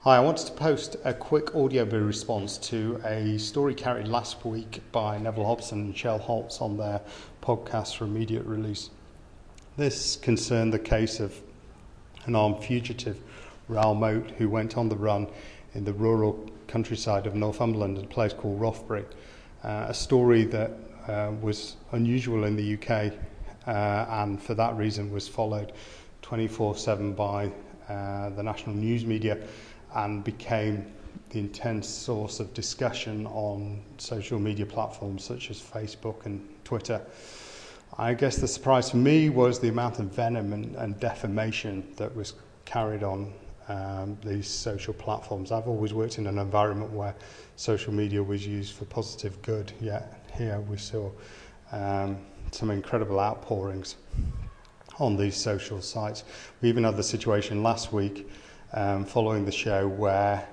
Hi, I wanted to post a quick audio response to a story carried last week by Neville Hobson and Shell Holtz on their podcast for immediate release. This concerned the case of an armed fugitive, Raoul Moat, who went on the run in the rural countryside of Northumberland at a place called Rothbury. A story that was unusual in the UK and for that reason was followed 24/7 by the national news media and became the intense source of discussion on social media platforms such as Facebook and Twitter. I guess the surprise for me was the amount of venom and defamation that was carried on these social platforms. I've always worked in an environment where social media was used for positive good, yet here we saw some incredible outpourings on these social sites. We even had the situation last week following the show where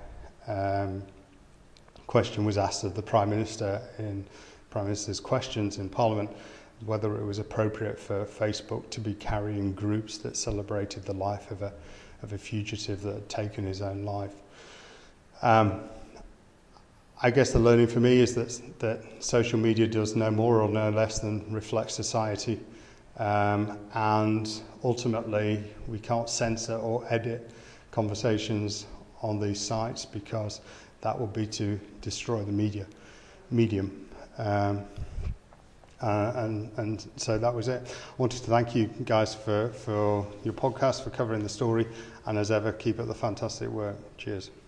question was asked of the Prime Minister in Prime Minister's questions in Parliament whether it was appropriate for Facebook to be carrying groups that celebrated the life of a fugitive that had taken his own life. I guess the learning for me is that social media does no more or no less than reflect society, and ultimately we can't censor or edit conversations on these sites because that would be to destroy the medium. And so that was it. I wanted to thank you guys for your podcast, for covering the story, and as ever, keep up the fantastic work. Cheers.